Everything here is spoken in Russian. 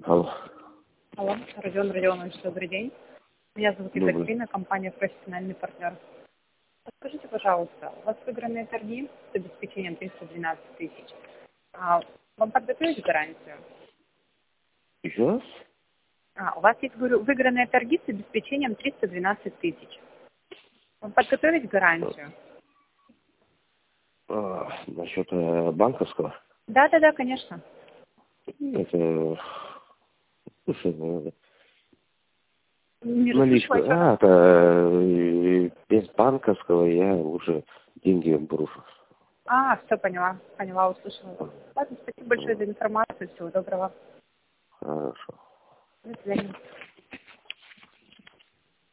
Алло. Алло, Родион Родионович, добрый день. Меня зовут Екатерина, компания «Профессиональный партнер». Подскажите, пожалуйста, у вас выигранные торги с обеспечением 312 тысяч. Вам подготовить гарантию? Еще раз? У вас есть, говорю, выигранные торги с обеспечением 312 тысяч. Вам подготовить гарантию? Насчет банковского? Да, конечно. Это... Слушай, Не наличку. расслышала еще раз. Это без банковского я уже деньги брошу. Все, поняла, услышала. Ладно, спасибо большое за информацию. Всего доброго. Хорошо. До свидания.